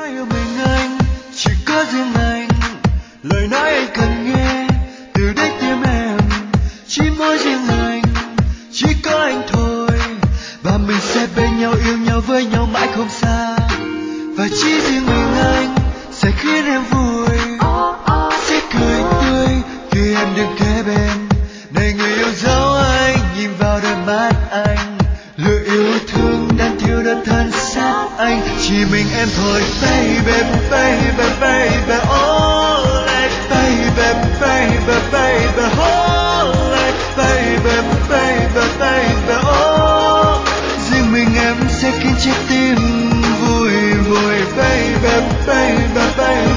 yêu mình anh, chỉ có riêng anh, lời nói anh cần nghe từ đáy tim em, chỉ mỗi riêng anh, chỉ có anh thôi, và mình sẽ bên nhau yêu nhau với nhau mãi không xa, và chỉ riêng mình anh sẽ khiến em vui, sẽ cười tươi khi em đứng kế bên. Này người yêu dấu anh, nhìn vào đôi mắt anh, lời yêu thương đang thiêu đốt thân xác anh, chỉ mình em thôi. Baby, baby, baby, oh, like baby, baby, baby, oh, like baby, baby, baby, oh, riêng mình em sẽ khiến trái tim vui vui. Baby, baby, baby.